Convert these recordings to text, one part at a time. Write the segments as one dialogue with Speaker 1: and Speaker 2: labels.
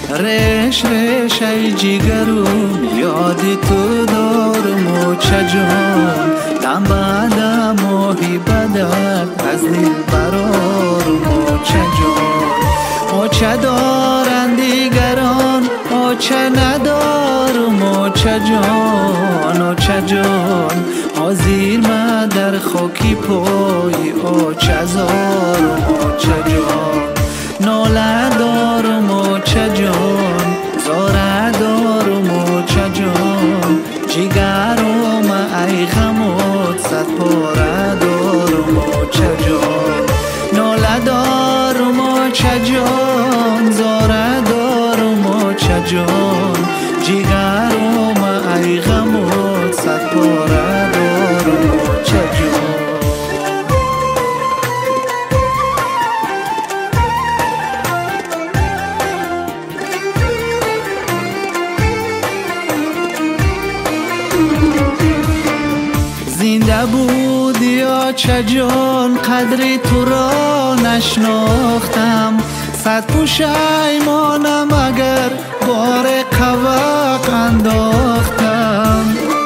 Speaker 1: رش رش ای جیگرون یادی تو دارم و چجان دم بعدم ماهی بدل از دل برارم و چجان و چه دارن دیگران و چه ندارم و چجان و چجان حاضر ما در خاکی پای و چزارم و چجان ناله دارم و چجان زاره دارم و چجان جیگرم ای غمات صد پاره دارم و چجان ناله دارم و چجان زاره دارم و چجان جیگرم ای غمات صد پاره دارم و چجان زنده بودی یا چجان قدری تو را نشناختم صد پشیمانم اگر بار قوق انداختم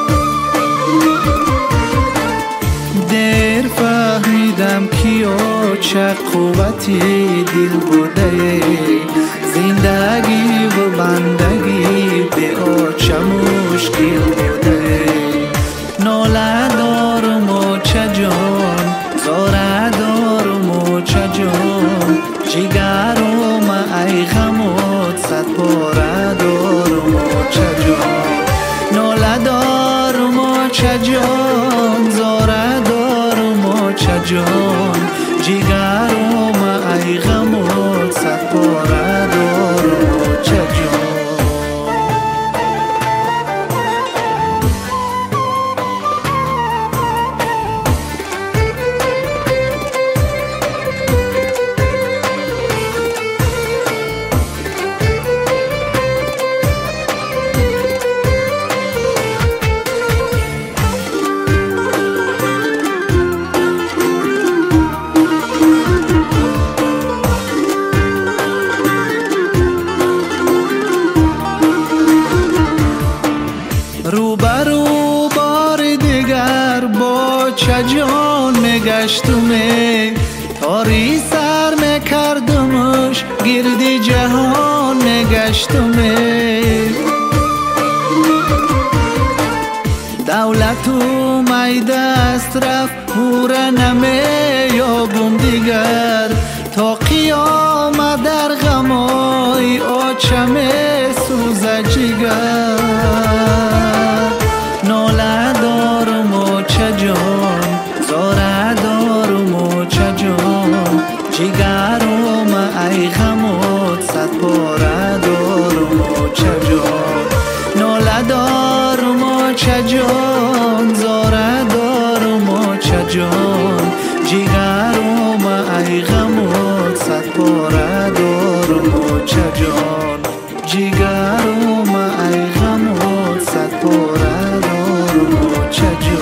Speaker 1: دیر فهمیدم کیا چه قوتی دل بوده زندگی و بندگی به چه مشکل بوده ناله دارم و چجان زاره دارم و چجان جیگرم ای غمات صد پاره دارم و چجان ناله دارم و چجان زاره دارم و چجان جیگرم ای غمات صد پاره دارم و چجان روبرو بار دیگر با چجان میگشتمه تاری سر میکردمش گردی جهان میگشتمه دولت و می دست رفت پوره نمیابم دیگر تا قیامت در غمای آچه میسوزه جگر ناله دارم و چجان زاره دارم و چجان جیگرم ای غمات صد پاره دارم و چجان ناله دارم و چجان زاره دارم و چجان جیگرم ای غمات صد پاره دارم و چجان جیگرم ای غمات صد پاره دارم و چجان